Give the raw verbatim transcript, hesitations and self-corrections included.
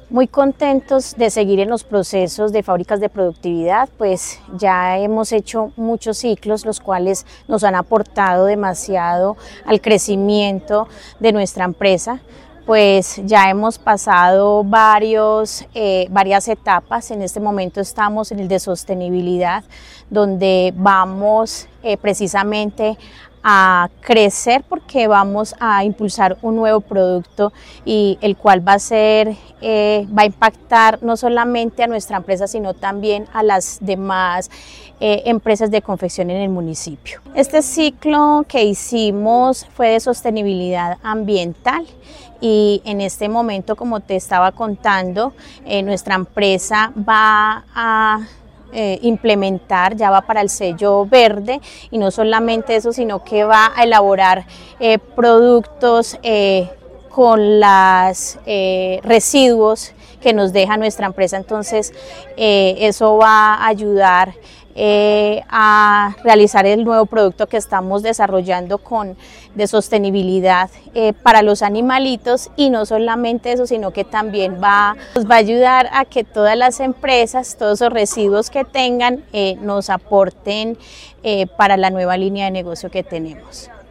Muy contentos de seguir en los procesos de fábricas de productividad, pues ya hemos hecho muchos ciclos, los cuales nos han aportado demasiado al crecimiento de nuestra empresa. Pues ya hemos pasado varios, eh, varias etapas. En este momento estamos en el de sostenibilidad, donde vamos eh, precisamente a crecer porque vamos a impulsar un nuevo producto y el cual va a ser, eh, va a impactar no solamente a nuestra empresa, sino también a las demás eh, empresas de confección en el municipio. Este ciclo que hicimos fue de sostenibilidad ambiental y en este momento, como te estaba contando, eh, nuestra empresa va a Eh, implementar, ya va para el sello verde, y no solamente eso, sino que va a elaborar eh, productos eh, con los eh, residuos que nos deja nuestra empresa. Entonces eh, eso va a ayudar eh, a realizar el nuevo producto que estamos desarrollando con, de sostenibilidad eh, para los animalitos, y no solamente eso, sino que también va, nos va a ayudar a que todas las empresas, todos esos residuos que tengan, eh, nos aporten eh, para la nueva línea de negocio que tenemos.